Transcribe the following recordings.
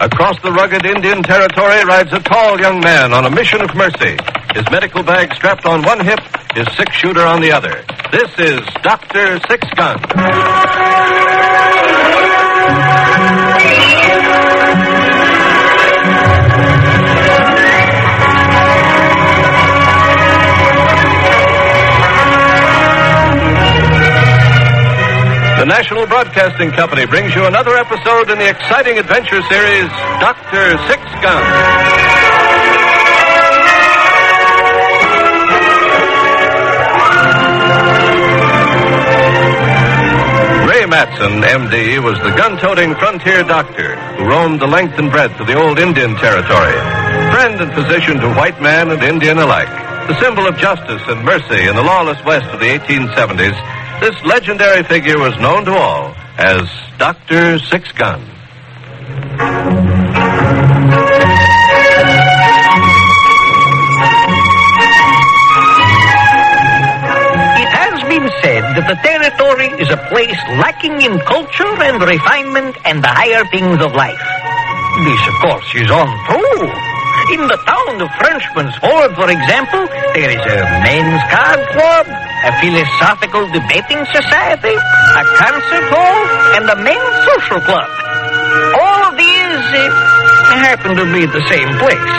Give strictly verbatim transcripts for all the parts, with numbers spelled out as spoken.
Across the rugged Indian territory rides a tall young man on a mission of mercy. His medical bag strapped on one hip, his six-shooter on the other. This is Doctor Six Gun. The National Broadcasting Company brings you another episode in the exciting adventure series, Doctor Six Gun. Ray Matson, M D, was the gun-toting frontier doctor who roamed the length and breadth of the old Indian territory. Friend and physician to white man and Indian alike. The symbol of justice and mercy in the lawless West of the eighteen seventies, this legendary figure was known to all as Doctor Six Gun. It has been said that the territory is a place lacking in culture and refinement and the higher things of life. This, of course, is untrue. In the town of Frenchman's Ford, for example, there is a men's card club, a philosophical debating society, a concert hall, and a men's social club. All of these uh, happen to be the same place.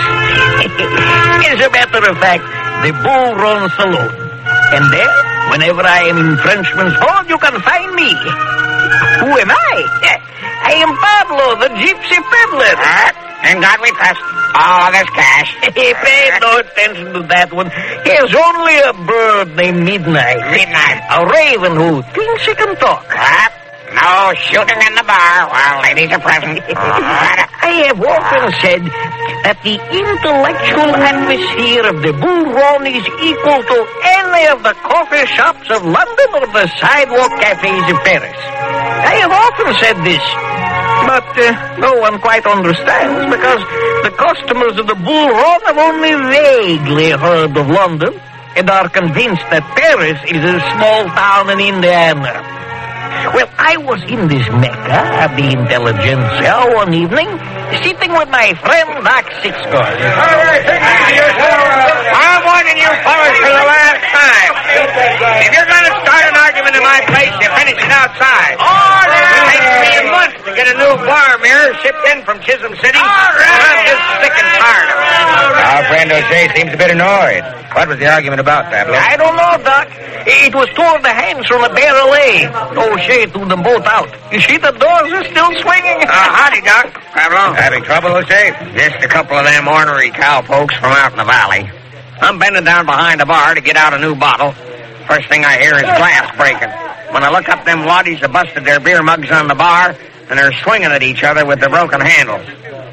As a matter of fact, the Bull Run Saloon. And there, whenever I am in Frenchman's Ford, you can find me. Who am I? I am Pablo, the gypsy peddler. Uh, and God we trust. All of this cash. Pay no attention to that one. There's only a bird named Midnight. Midnight. A raven who thinks he can talk. What? No shooting in the bar while ladies are present. I have often said that the intellectual atmosphere of the Bull Run is equal to any of the coffee shops of London or the sidewalk cafes of Paris. I have often said this, but uh, no one quite understands because the customers of the Bull Run have only vaguely heard of London and are convinced that Paris is a small town in Indiana. Well, I was in this mecca of the intelligentsia one evening, sitting with my friend Doc Sixgun. All right, I'm warning you fellas for the last time. If you're going to start an argument in my place, you finish it outside. Order! It takes me a month to get a new bar mirror shipped in from Chisholm City. All right! I'm just sick and tired of it. Our friend O'Shea seems a bit annoyed. What was the argument about, Pablo? I don't know, Doc. It was two of the hands from a barrel A. O'Shea threw them both out. You see, the doors are still swinging. Uh, howdy, Doc. Pablo. Having trouble, O'Shea? Just a couple of them ornery cowpokes from out in the valley. I'm bending down behind the bar to get out a new bottle. First thing I hear is glass breaking. When I look up, them waddies have busted their beer mugs on the bar, and they're swinging at each other with the broken handles.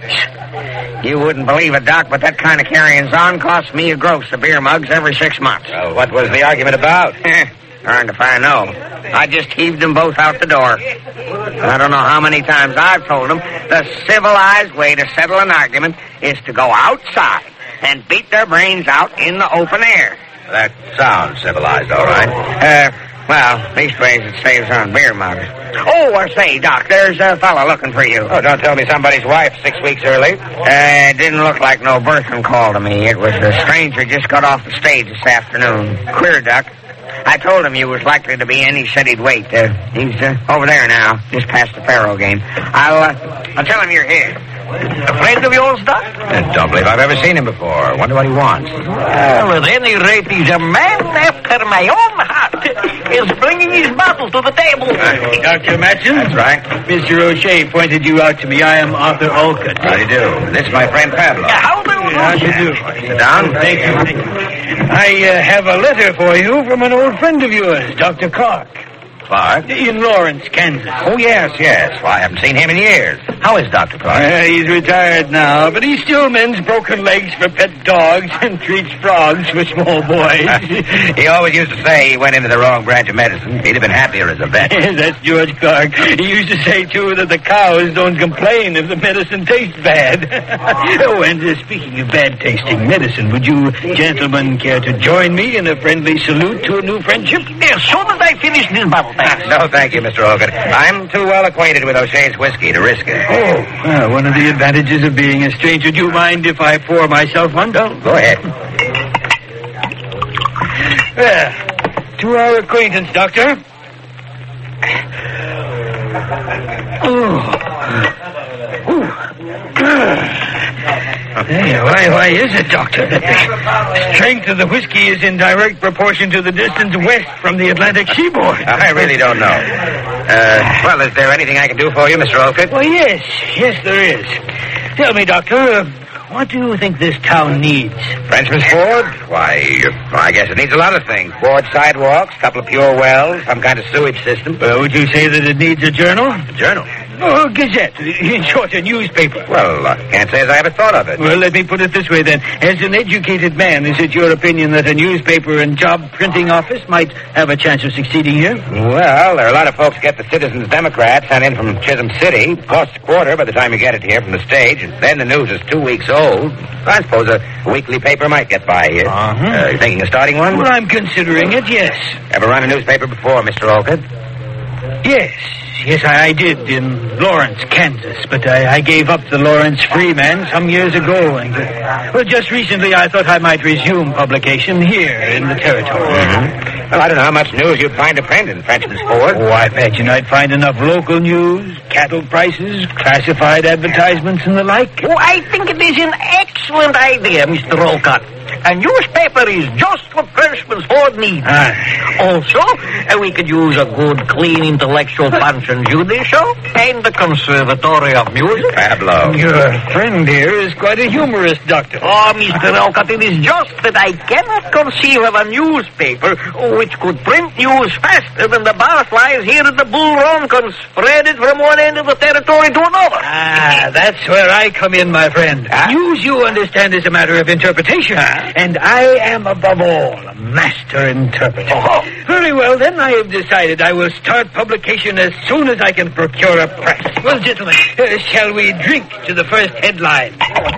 You wouldn't believe it, Doc, but that kind of carryings on costs me a gross of beer mugs every six months. Well, what was the argument about? Darned if I know. I just heaved them both out the door. I don't know how many times I've told them the civilized way to settle an argument is to go outside and beat their brains out in the open air. That sounds civilized, all right. Uh, well, leastways it saves on beer mugs. Oh, or say, Doc, there's a fella looking for you. Oh, don't tell me somebody's wife six weeks early. Uh, it didn't look like no birthing call to me. It was a stranger just got off the stage this afternoon. Queer, Doc. I told him you was likely to be in. He said he'd wait. Uh, he's uh, over there now, just past the faro game. I'll, uh, I'll tell him you're here. A friend of yours, Doc? I don't believe I've ever seen him before. Wonder what he wants. Well, at any rate, he's a man after my own heart. He's bringing his bottle to the table. Uh, Doctor Matson? That's right. Mister O'Shea pointed you out to me. I am Arthur Olcott. How do you do? This is my friend Pablo. Yeah, how do you do? How do you do? Sit down. Thank you. Thank you. I uh, have a letter for you from an old friend of yours, Doctor Clark. Clark? In Lawrence, Kansas. Oh, yes, yes. Well, I haven't seen him in years. How is Doctor Clark? Uh, he's retired now, but he still mends broken legs for pet dogs and treats frogs for small boys. He always used to say he went into the wrong branch of medicine. He'd have been happier as a vet. That's George Clark. He used to say, too, that the cows don't complain if the medicine tastes bad. Oh, and uh, speaking of bad-tasting medicine, would you gentlemen care to join me in a friendly salute to a new friendship? As soon as I finish this bottle. thanks. No, thank you, Mister Olcott. I'm too well acquainted with O'Shea's whiskey to risk it. Oh, well, one of the advantages of being a stranger. Do you mind if I pour myself one? Oh, go ahead. Well, to our acquaintance, Doctor. Oh. Hey, why, why is it, Doctor, that the strength of the whiskey is in direct proportion to the distance west from the Atlantic seaboard? I really don't know. Uh, well, is there anything I can do for you, Mister Olcott? Well, yes, yes, there is. Tell me, Doctor, uh, what do you think this town needs? Frenchman's Ford? Why, I guess it needs a lot of things. Board sidewalks, a couple of pure wells, some kind of sewage system. Uh, would you say that it needs a journal? A journal? Oh, a gazette. In short, a newspaper. Well, I can't say as I ever thought of it. Well, let me put it this way, then. As an educated man, is it your opinion that a newspaper and job printing office might have a chance of succeeding here? Well, there are a lot of folks get the Citizens Democrat sent in from Chisholm City. Costs a quarter by the time you get it here from the stage, and then the news is two weeks old. I suppose a weekly paper might get by here. Uh-huh. Uh, you thinking of starting one? Well, I'm considering it, yes. Ever run a newspaper before, Mister Olcott? Yes. Yes, I, I did in Lawrence, Kansas, but I, I gave up the Lawrence Freeman some years ago. And uh, well, just recently I thought I might resume publication here in the territory. Mm-hmm. Well, I don't know how much news you'd find to print in Frenchman's Ford. Oh, I imagine I'd find enough local news, cattle prices, classified advertisements, and the like. Oh, I think it is an excellent idea, Mister Olcott. A newspaper is just what Frenchman's Ford needs. Ah. Also, uh, we could use a good, clean, intellectual Punch and Judy show and the Conservatory of Music. Pablo. Your friend here is quite a humorist, Doctor. Oh, Mister Olcott, it is just that I cannot conceive of a newspaper which could print news faster than the barflies here at the Bull Run can spread it from one end of the territory to another. Ah, that's where I come in, my friend. Huh? News, you understand, is a matter of interpretation. Huh? And I am, above all, a master interpreter. Oh. Very well, then I have decided I will start publication as soon as I can procure a press. Well, gentlemen, uh, shall we drink to the first headline?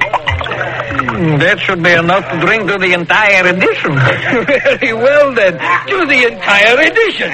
Mm, that should be enough to drink to the entire edition. Very well, then, to the entire edition.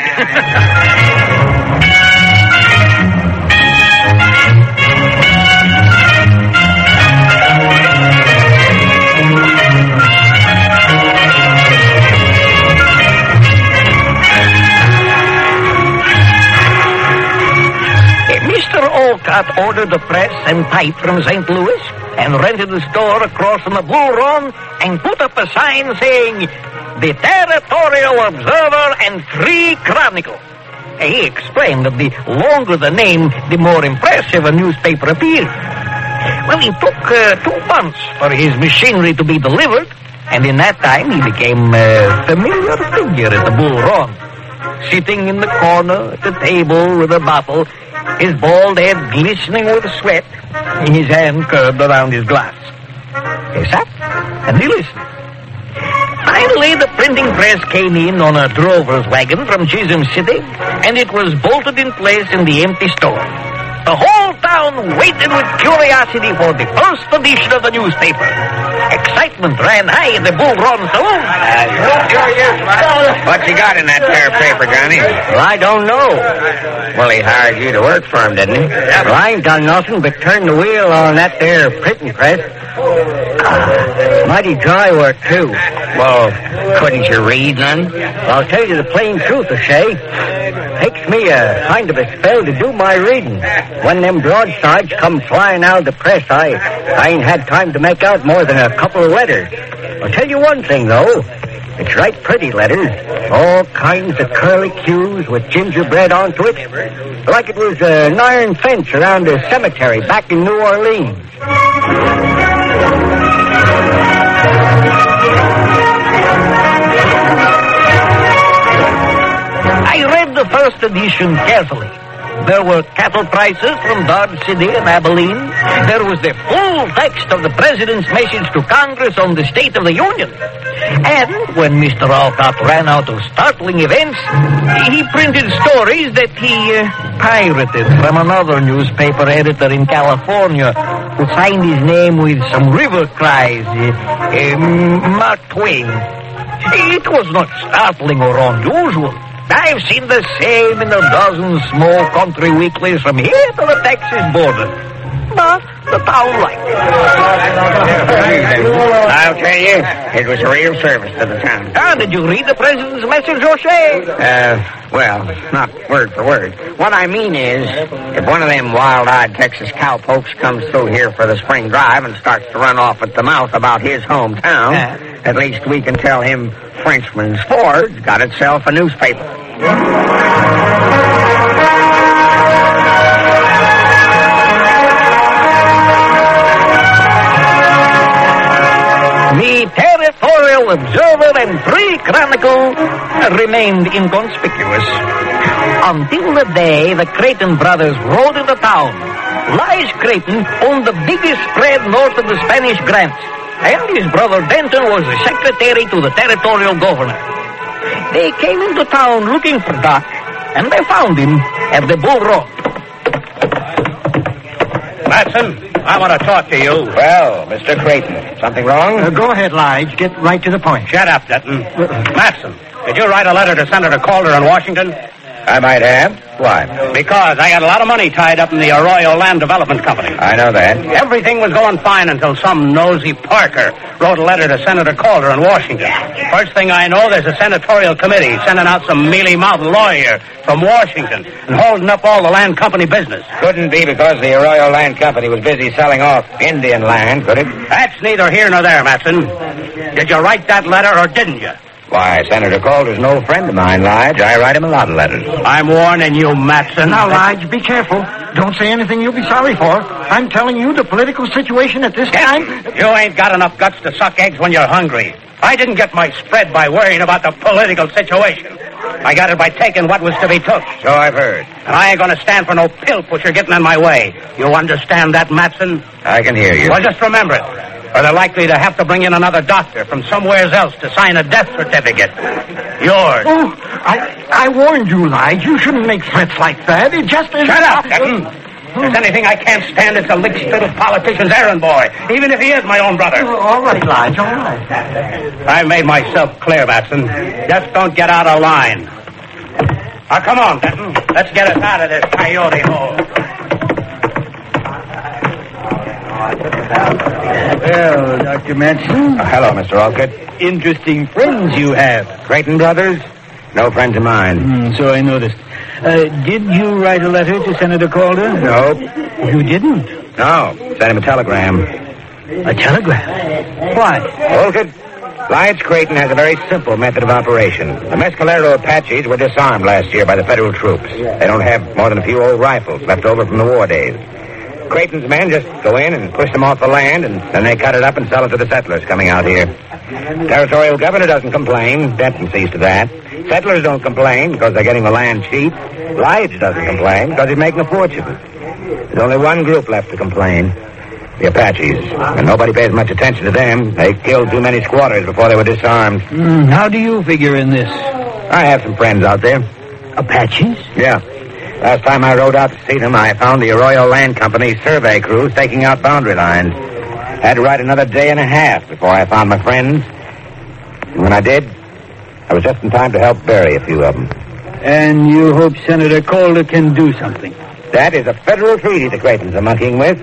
Mister Olcott ordered a press and type from Saint Louis and rented a store across from the Bull Run and put up a sign saying, "The Territorial Observer and Free Chronicle." He explained that the longer the name, the more impressive a newspaper appeared. Well, it took uh, two months for his machinery to be delivered, and in that time he became a familiar figure at the Bull Run. Sitting in the corner at the table with a bottle, his bald head glistening with sweat, his hand curved around his glass. He sat and he listened. Finally, the printing press came in on a drover's wagon from Chisholm City, and it was bolted in place in the empty store. The whole town waited with curiosity for the first edition of the newspaper. Excitement ran high in the Bull Run saloon. What you got in that fair paper, Johnny? Well, I don't know. Well, he hired you to work for him, didn't he? Well, I ain't done nothing but turn the wheel on that there printing press. Uh, mighty dry work, too. Well, couldn't you read none? Well, I'll tell you the plain truth, O'Shea. Takes me a kind of a spell to do my reading. When them broadsides come flying out of the press, I, I ain't had time to make out more than a couple of letters. I'll tell you one thing, though. It's right pretty letters. All kinds of curly cues with gingerbread onto it. Like it was an iron fence around a cemetery back in New Orleans. I read the first edition carefully. There were cattle prices from Dodge City and Abilene. There was the full text of the President's message to Congress on the State of the Union. And when Mister Olcott ran out of startling events, he printed stories that he uh, pirated from another newspaper editor in California who signed his name with some river cries, uh, um, Mark Twain. It was not startling or unusual. I've seen the same in a dozen small country weeklies from here to the Texas border. But the town liked it. I'll tell you, it was a real service to the town. Ah, did you read the president's message, O'Shea? Uh, well, not word for word. What I mean is, if one of them wild-eyed Texas cowpokes comes through here for the spring drive and starts to run off at the mouth about his hometown, Uh. at least we can tell him Frenchman's Ford's got itself a newspaper. The Territorial Observer and Free Chronicle remained inconspicuous until the day the Creighton brothers rode into town. Lige Creighton owned the biggest spread north of the Spanish grants, and his brother Denton was the secretary to the territorial governor. They came into town looking for Doc, and they found him at the Bull Road. Matson, I want to talk to you. Well, Mister Creighton, something wrong? Uh, go ahead, Lige. Get right to the point. Shut up, Dutton. Matson, did you write a letter to Senator Calder in Washington? I might have. Why? Because I had a lot of money tied up in the Arroyo Land Development Company. I know that. Everything was going fine until some nosy Parker wrote a letter to Senator Calder in Washington. First thing I know, there's a senatorial committee sending out some mealy-mouthed lawyer from Washington and holding up all the land company business. Couldn't be because the Arroyo Land Company was busy selling off Indian land, could it? That's neither here nor there, Matson. Did you write that letter or didn't you? Why, Senator Calder's an old friend of mine, Lige. I write him a lot of letters. I'm warning you, Matson. Now, Lige, be careful. Don't say anything you'll be sorry for. I'm telling you, the political situation at this time... You ain't got enough guts to suck eggs when you're hungry. I didn't get my spread by worrying about the political situation. I got it by taking what was to be took. So I've heard. And I ain't going to stand for no pill pusher getting in my way. You understand that, Matson? I can hear you. Well, just remember it. Or they're likely to have to bring in another doctor from somewhere else to sign a death certificate. Yours. Oh, I I warned you, Lige. You shouldn't make threats like that. It just isn't... Shut up, Captain. If there's anything I can't stand, it's a lick-spitted politician's errand boy, even if he is my own brother. Oh, all right, Lige, all right. I made myself clear, Matson. Just don't get out of line. Now, come on, Captain. Let's get us out of this coyote hole. Well, Doctor Matson. Uh, hello, Mister Alcott. Interesting friends you have. Creighton brothers? No friends of mine. Mm, so I noticed. Uh, did you write a letter to Senator Calder? No. You didn't? No. Sent him a telegram. A telegram? Why? Alcott, Lige Creighton has a very simple method of operation. The Mescalero Apaches were disarmed last year by the federal troops. They don't have more than a few old rifles left over from the war days. Creighton's men just go in and push them off the land, and then they cut it up and sell it to the settlers coming out here. Territorial governor doesn't complain. Denton sees to that. Settlers don't complain because they're getting the land cheap. Lige doesn't complain because he's making a fortune. There's only one group left to complain. The Apaches. And nobody pays much attention to them. They killed too many squatters before they were disarmed. Mm, how do you figure in this? I have some friends out there. Apaches? Yeah. Last time I rode out to see them, I found the Arroyo Land Company's survey crew staking out boundary lines. Had to ride another day and a half before I found my friends. And when I did, I was just in time to help bury a few of them. And you hope Senator Calder can do something? That is a federal treaty the Creightons are monkeying with.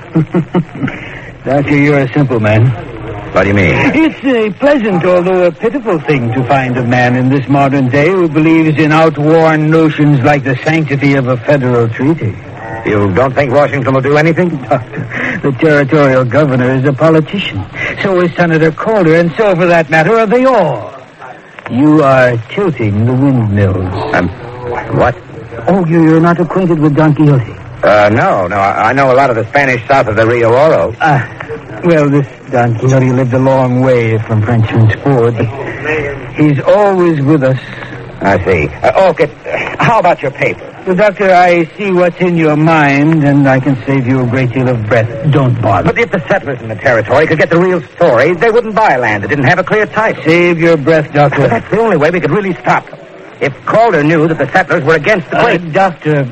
Doctor, you're a simple man. What do you mean? It's a pleasant, although a pitiful thing to find a man in this modern day who believes in outworn notions like the sanctity of a federal treaty. You don't think Washington will do anything? Doctor, the territorial governor is a politician. So is Senator Calder, and so, for that matter, are they all. You are tilting the windmills. Um, what? Oh, you're not acquainted with Don Quixote? Uh, no, no. I know a lot of the Spanish south of the Rio Oro. Ah, well, this Don Quixote lived a long way from Frenchman's Ford, but he's always with us. I see. Uh, okay, how about your paper? Well, Doctor, I see what's in your mind, and I can save you a great deal of breath. Don't bother. But if the settlers in the territory could get the real story, they wouldn't buy land that didn't have a clear title. Save your breath, Doctor. But that's the only way we could really stop them. If Calder knew that the settlers were against the Uh, Quakers. Doctor,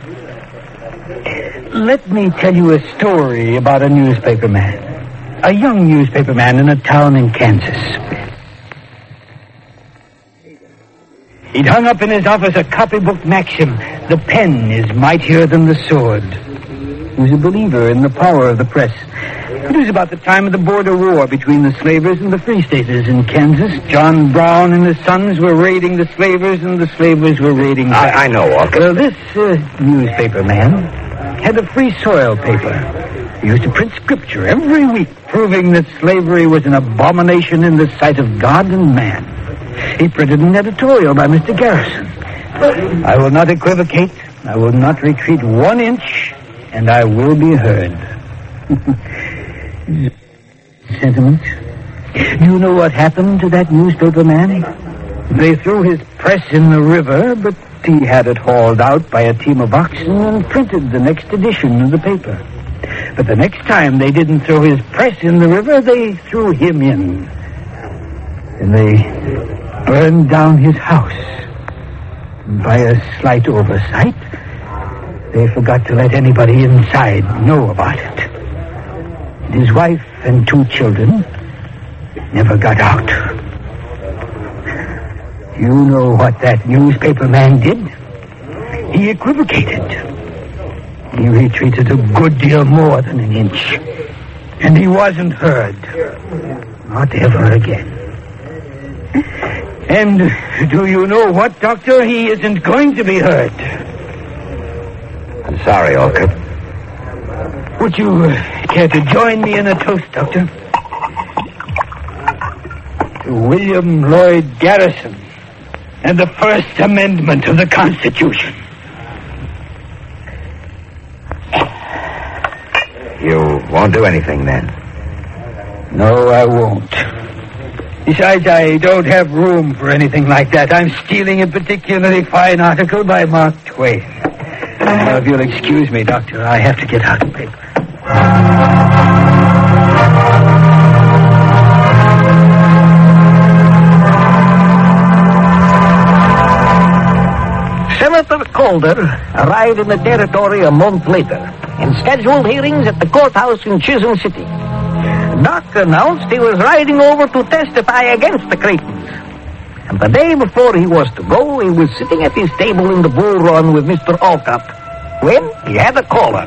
let me tell you a story about a newspaper man. A young newspaper man in a town in Kansas. He'd hung up in his office a copybook maxim, the pen is mightier than the sword. He was a believer in the power of the press. It was about the time of the border war between the slavers and the free staters in Kansas. John Brown and his sons were raiding the slavers, and the slavers were raiding back. I, I know, Walker. Well, this uh, newspaper man had a free soil paper. He used to print scripture every week, proving that slavery was an abomination in the sight of God and man. He printed an editorial by Mister Garrison. I will not equivocate. I will not retreat one inch, and I will be heard. Sentiments. You know what happened to that newspaper man? They threw his press in the river, but he had it hauled out by a team of oxen and printed the next edition of the paper. But the next time they didn't throw his press in the river, they threw him in. And they burned down his house. And by a slight oversight, they forgot to let anybody inside know about it. And his wife and two children never got out. You know what that newspaper man did? He equivocated. He retreated a good deal more than an inch. And he wasn't heard. Not ever again. And do you know what, Doctor? He isn't going to be heard. I'm sorry, Olcott. Would you uh, care to join me in a toast, Doctor? To William Lloyd Garrison and the First Amendment of the Constitution. You won't do anything, then? No, I won't. Besides, I don't have room for anything like that. I'm stealing a particularly fine article by Mark Twain. Now, if you'll excuse me, Doctor, I have to get out of paper. Senator Calder arrived in the territory a month later and scheduled hearings at the courthouse in Chisholm City. Doc announced he was riding over to testify against the Creightons. And the day before he was to go, he was sitting at his table in the Bull Run with Mister Olcott when he had a caller.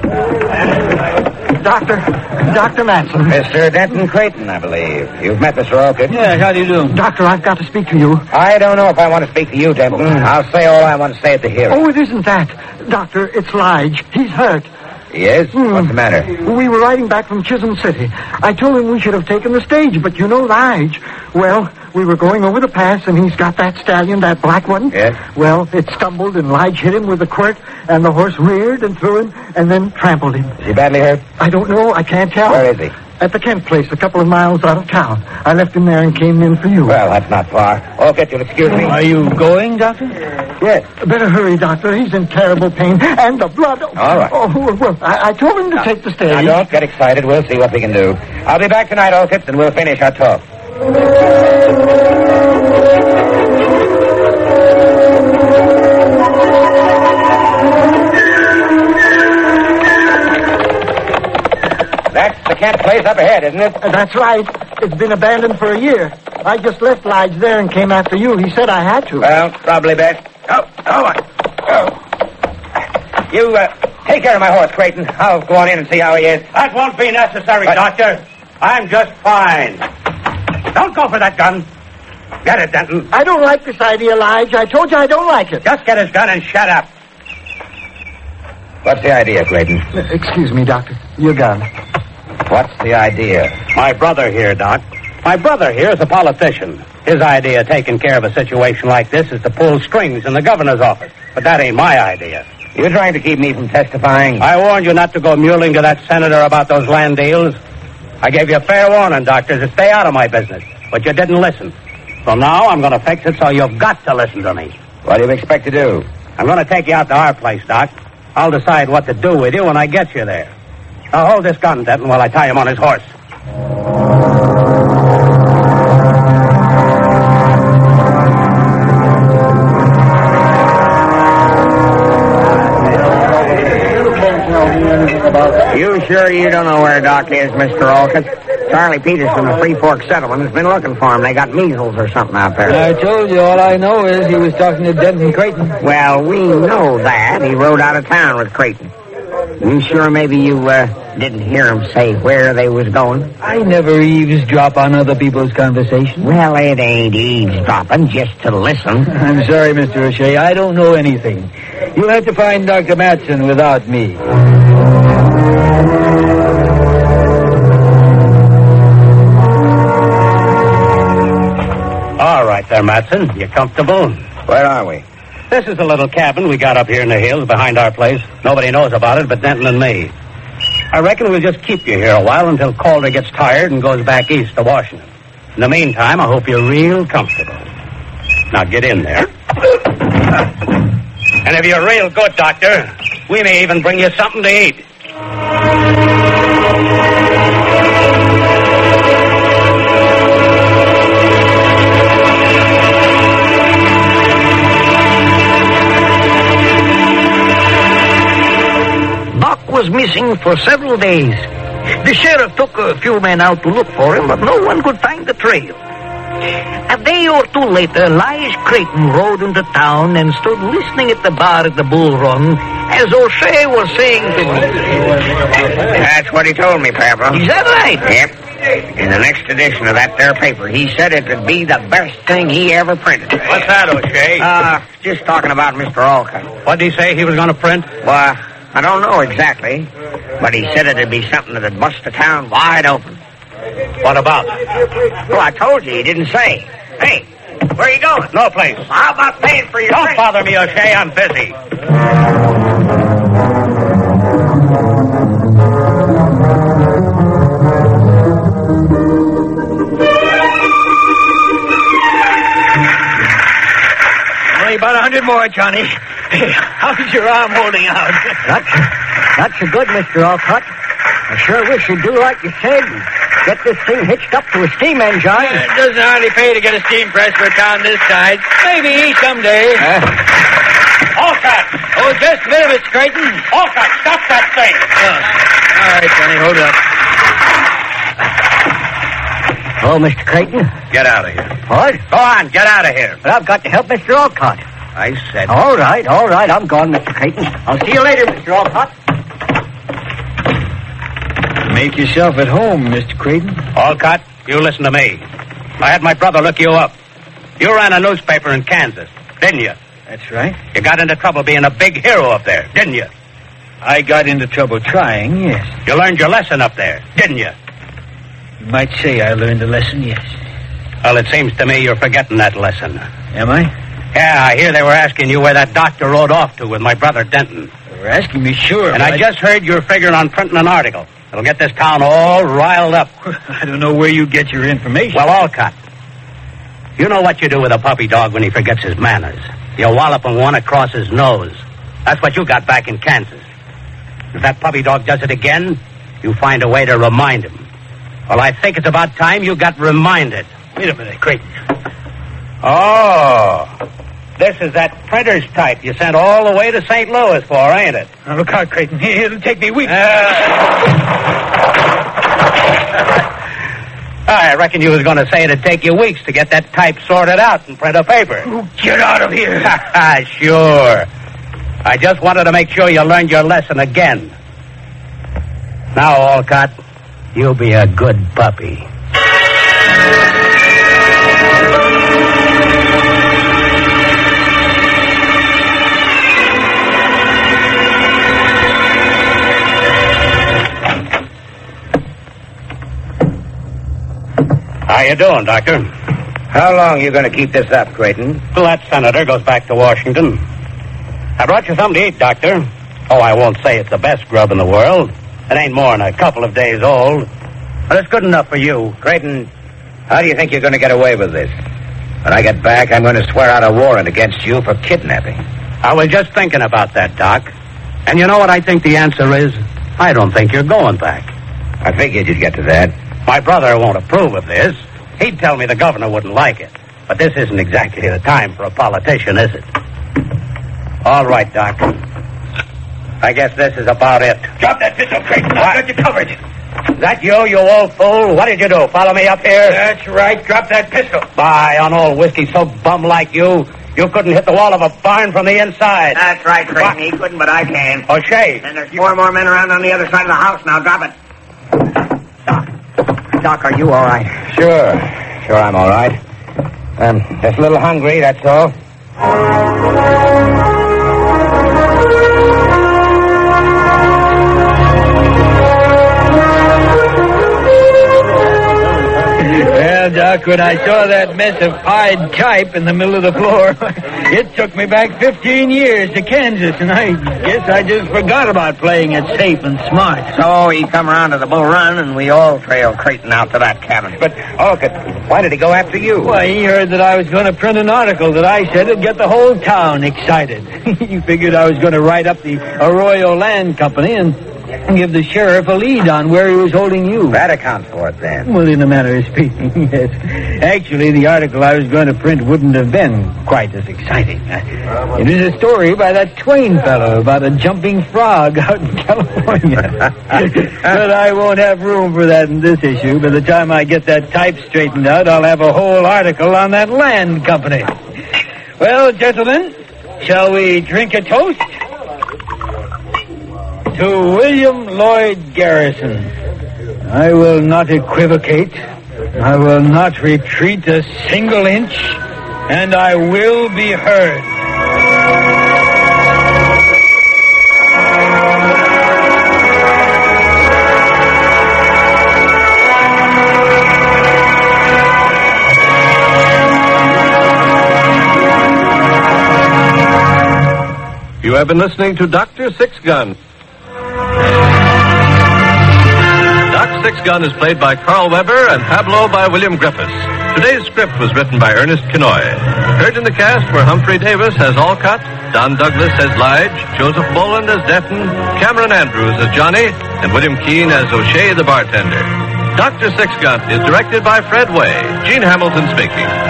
Doctor, Doctor Matson. Mister Denton Creighton, I believe. You've met Mister Olcott. Yeah, how do you do? Doctor, I've got to speak to you. I don't know if I want to speak to you, Denton. I'll say all I want to say at the hearing. Oh, it isn't that. Doctor, it's Lige. He's hurt. He is? Hmm. What's the matter? We were riding back from Chisholm City. I told him we should have taken the stage, but you know Lige. Well, we were going over the pass, and he's got that stallion, that black one. Yes? Well, it stumbled, and Lige hit him with a quirt, and the horse reared and threw him, and then trampled him. Is he badly hurt? I don't know. I can't tell. Where is he? At the Kent place, a couple of miles out of town. I left him there and came in for you. Well, that's not far. Olcott, you'll excuse me. Are you going, Doctor? Yes. Better hurry, Doctor. He's in terrible pain. And the blood. All right. Oh, well, I, I told him to take the stage. Now, don't get excited. We'll see what we can do. I'll be back tonight, Olcott, and we'll finish our talk. That's the Kent place up ahead, isn't it? Uh, that's right. It's been abandoned for a year. I just left Lige there and came after you. He said I had to. Well, probably best. Oh, oh, oh. You, uh, take care of my horse, Creighton. I'll go on in and see how he is. That won't be necessary, What? Doctor. I'm just fine. Don't go for that gun. Get it, Denton. I don't like this idea, Lige. I told you I don't like it. Just get his gun and shut up. What's the idea, Creighton? Uh, excuse me, Doctor. Your gun. What's the idea? My brother here, Doc. My brother here is a politician. His idea of taking care of a situation like this is to pull strings in the governor's office. But that ain't my idea. You're trying to keep me from testifying? I warned you not to go muling to that senator about those land deals. I gave you a fair warning, Doctor, to stay out of my business. But you didn't listen. So now I'm going to fix it so you've got to listen to me. What do you expect to do? I'm going to take you out to our place, Doc. I'll decide what to do with you when I get you there. Now hold this gun, Denton, while I tie him on his horse. You sure you don't know where Doc is, Mister Olcott? Charlie Peters from the Free Fork Settlement has been looking for him. They got measles or something out there. I told you, all I know is he was talking to Denton Creighton. Well, we know that. He rode out of town with Creighton. You sure maybe you uh, didn't hear him say where they was going? I never eavesdrop on other people's conversation. Well, it ain't eavesdropping, just to listen. I'm sorry, Mister O'Shea. I don't know anything. You'll have to find Doctor Matson without me. All right there, Matson. You comfortable? Where are we? This is a little cabin we got up here in the hills behind our place. Nobody knows about it but Denton and me. I reckon we'll just keep you here a while until Calder gets tired and goes back east to Washington. In the meantime, I hope you're real comfortable. Now get in there. And if you're real good, Doctor, we may even bring you something to eat. Was missing for several days. The sheriff took a few men out to look for him, but no one could find the trail. A day or two later, Lige Creighton rode into town and stood listening at the bar at the Bull Run as O'Shea was saying to me. That's what he told me, Pablo. Is that right? Yep. In the next edition of that there paper, he said it would be the best thing he ever printed. What's that, O'Shea? Uh, just talking about Mister Alcott. What did he say he was going to print? Well, I don't know exactly, but he said it'd be something that'd bust the town wide open. What about? Well, I told you, he didn't say. Hey, where are you going? No place. How about paying for your Don't drink? bother me, O'Shea. I'm busy. Only about a hundred more, Johnny. How's your arm holding out? Not so, not so good, Mister Alcott. I sure wish you'd do like you said and get this thing hitched up to a steam engine. Uh, it doesn't hardly pay to get a steam press for a town this size. Maybe someday. Uh, Alcott! Oh, just a minute, Mister Creighton. Alcott, stop that thing! Oh. All right, Johnny, hold up. Oh, Mister Creighton. Get out of here. What? Go on, get out of here. But I've got to help Mister Alcott. I said... All right, all right. I'm gone, Mister Creighton. I'll see you later, Mister Alcott. Make yourself at home, Mister Creighton. Alcott, you listen to me. I had my brother look you up. You ran a newspaper in Kansas, didn't you? That's right. You got into trouble being a big hero up there, didn't you? I got into trouble trying, yes. You learned your lesson up there, didn't you? You might say I learned a lesson, yes. Well, it seems to me you're forgetting that lesson. Am I? Yeah, I hear they were asking you where that doctor rode off to with my brother Denton. They were asking me, sure. And I, I just heard you're figuring on printing an article. It'll get this town all riled up. I don't know where you get your information. Well, Alcott, you know what you do with a puppy dog when he forgets his manners. You wallop him one across his nose. That's what you got back in Kansas. If that puppy dog does it again, you find a way to remind him. Well, I think it's about time you got reminded. Wait a minute, Creighton. Oh, this is that printer's type you sent all the way to Saint Louis for, ain't it? Now, look out, Creighton. It'll take me weeks. Uh... I reckon you was going to say it'd take you weeks to get that type sorted out and print a paper. Oh, get out of here. Sure. I just wanted to make sure you learned your lesson again. Now, Alcott, you'll be a good puppy. How you doing, Doctor? How long are you going to keep this up, Creighton? Till that senator goes back to Washington. I brought you something to eat, Doctor. Oh, I won't say it's the best grub in the world. It ain't more than a couple of days old. But it's good enough for you. Creighton, how do you think you're going to get away with this? When I get back, I'm going to swear out a warrant against you for kidnapping. I was just thinking about that, Doc. And you know what I think the answer is? I don't think you're going back. I figured you'd get to that. My brother won't approve of this. He'd tell me the governor wouldn't like it. But this isn't exactly the time for a politician, is it? All right, Doc. I guess this is about it. Drop that pistol, Creighton. I've got you covered. Is that you, you old fool? What did you do? Follow me up here? That's right. Drop that pistol. By on old whiskey, so bum like you, you couldn't hit the wall of a barn from the inside. That's right, Creighton. He couldn't, but I can. O'Shea. And there's four more men around on the other side of the house now. Drop it. Doc. Doc, are you all right? Sure. Sure, I'm all right. I'm just a little hungry, that's all. Well, Doc, when I saw that mess of pied type in the middle of the floor, it took me back fifteen years to Kansas, and I guess I just forgot about playing it safe and smart. So he come around to the Bull Run, and we all trailed Creighton out to that cabin. But, oh, good. Why did he go after you? Why, he heard that I was going to print an article that I said would get the whole town excited. He figured I was going to write up the Arroyo Land Company and give the sheriff a lead on where he was holding you. That accounts for it, then. Well, in a manner of speaking, yes. Actually, the article I was going to print wouldn't have been quite as exciting. It is a story by that Twain fellow about a jumping frog out in California. But I won't have room for that in this issue. By the time I get that type straightened out, I'll have a whole article on that land company. Well, gentlemen, shall we drink a toast? To William Lloyd Garrison, I will not equivocate, I will not retreat a single inch, and I will be heard. You have been listening to Doctor Six Gun. Doc Six Gun is played by Carl Weber and Pablo by William Griffiths. Today's script was written by Ernest Kinoy. Heard in the cast were Humphrey Davis as Alcott, Don Douglas as Lige, Joseph Boland as Denton, Cameron Andrews as Johnny, and William Keane as O'Shea the bartender. Doctor Six Gun is directed by Fred Way. Gene Hamilton speaking.